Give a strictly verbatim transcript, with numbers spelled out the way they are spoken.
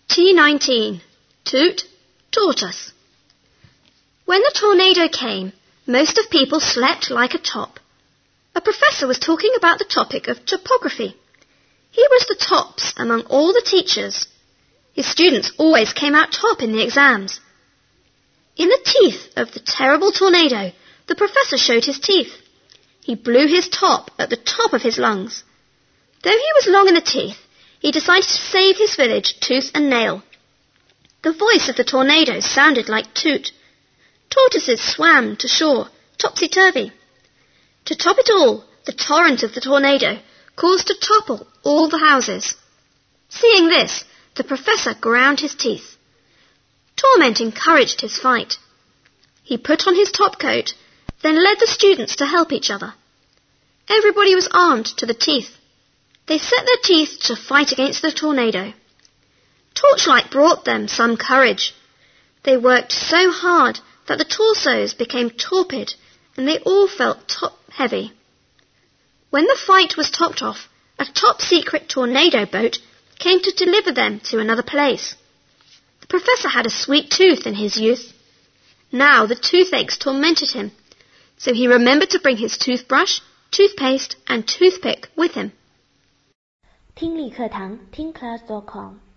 T nineteen. Toot, tortoise. When the tornado came, most of people slept like a top. A professor was talking about the topic of topography. He was the tops among all the teachers. His students always came out top in the exams. In the teeth of the terrible tornado, the professor showed his teeth. He blew his top at the top of his lungs. Though he was long in the teeth, he decided to save his village tooth and nail. The voice of the tornado sounded like Toot. Tortoises swam to shore, topsy-turvy. To top it all, the torrent of the tornado caused to topple all the houses. Seeing this, the professor ground his teeth. Torment encouraged his fight. He put on his topcoat, then led the students to help each other. Everybody was armed to the teeth. They set their teeth to fight against the tornado. Torchlight brought them some courage. They worked so hard that the torsos became torpid and they all felt top-heavy. When the fight was topped off, a top-secret tornado boat came to deliver them to another place. The professor had a sweet tooth in his youth. Now the toothaches tormented him, so he remembered to bring his toothbrush, toothpaste and toothpick with him. 听力课堂听 class dot com